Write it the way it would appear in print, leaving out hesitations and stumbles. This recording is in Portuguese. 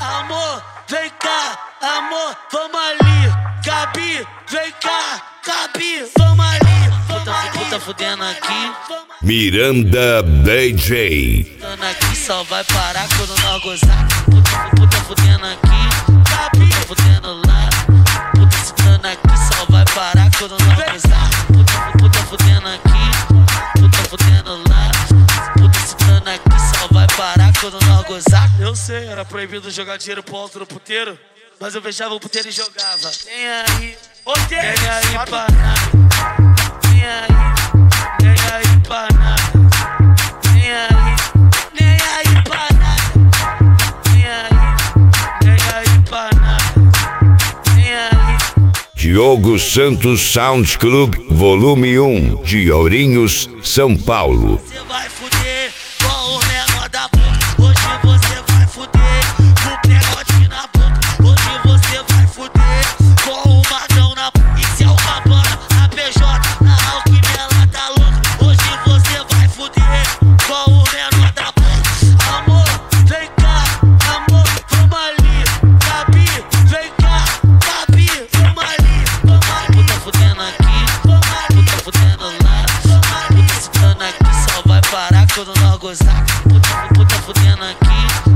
Amor, vem cá, amor, vamos ali. Gabi, vem cá, Gabi, vamos ali. Puta fudendo aqui. Miranda DJ. Fudendo aqui só vai parar quando nós gozar. Puta fudendo aqui. Gabi, puta fudendo lá. Puta fudendo aqui só vai parar quando nós gozar. Puta fudendo aqui. Puta fudendo lá. Puta fudendo aqui só vai parar quando nós gozar. Eu sei, era proibido jogar dinheiro pro alto do puteiro, mas eu fechava o puteiro e jogava. Vem aí, vem aí pra nada. Vem aí pra nada. Vem aí pra nada. Vem aí pra nada. Vem aí. Diogo Santos Sound Club, volume 1, de Ourinhos, São Paulo. Você vai fuder com o menor da boca. Hoje você vai fuder com o pegote na boca. Hoje você vai fuder com o magão na boca. E se é o Cabana, a PJ, na Alquimela tá louca. Hoje você vai fuder com o menor da boca. Amor, vem cá, amor, vamos ali. Gabi, vem cá, Gabi, vamos ali. Puta fudendo aqui, puta fudendo lá. Puta fudendo aqui só vai parar quando nós gozar. Puta fudendo aqui.